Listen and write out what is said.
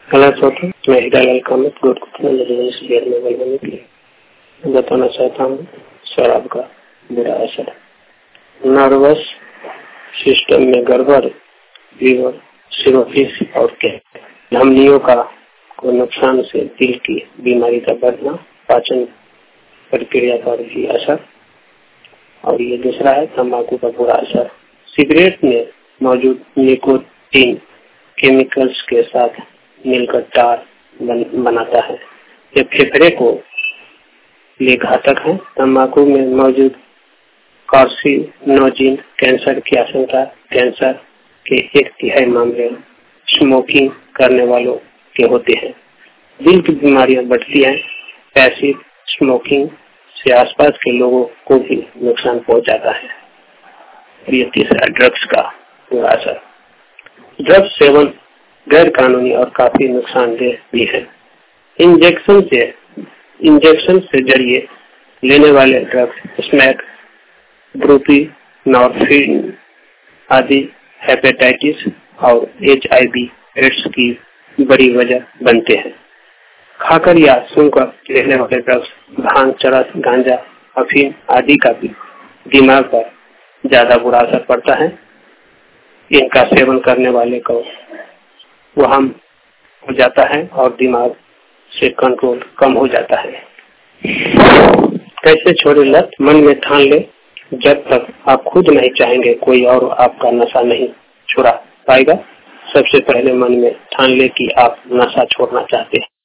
कला चौथा, मैं हीरालाल कामत गोटकुटना रेजिडेंस बिहार में बनवाने के लिए बताना चाहता हूँ शराब का बुरा असर। नर्वस सिस्टम में गड़बड़, लीवर, सिरोसिस और धमनियों का को नुकसान से दिल की बीमारी का बढ़ना, पाचन प्रक्रिया पर भी असर। और ये दूसरा है तंबाकू का बुरा असर। सिगरेट में मौजूद निकोटीन केमिकल्स के साथ मिलकर टार बनाता है। ये फेफड़े को लिए घातक है। तंबाकू में मौजूद कार्सिनोजिन कैंसर की आशंका। कैंसर के 1/3 मामले स्मोकिंग करने वालों के होते हैं। दिल की बीमारियां बढ़ती हैं। पैसिव स्मोकिंग से आसपास के लोगों को भी नुकसान पहुंचाता है। और ये तीसरा ड्रग्स का बुरा असर। ड्रग्स सेवन गैर कानूनी और काफी नुकसानदेह भी है। इंजेक्शन से जरिए लेने वाले ड्रग्स स्मैक, बुप्रेनॉर्फिन आदि हेपेटाइटिस और HIV एड्स की बड़ी वजह बनते हैं। खाकर या सुनकर लेने वाले ड्रग्स भांग, चरस, गांजा, अफीम आदि का भी दिमाग पर ज्यादा बुरा असर पड़ता है। इनका सेवन करने वाले को वहम हो जाता है और दिमाग से कंट्रोल कम हो जाता है। कैसे छोड़े लत? मन में ठान ले, जब तक आप खुद नहीं चाहेंगे कोई और आपका नशा नहीं छुड़ा पाएगा। सबसे पहले मन में ठान ले कि आप नशा छोड़ना चाहते हैं।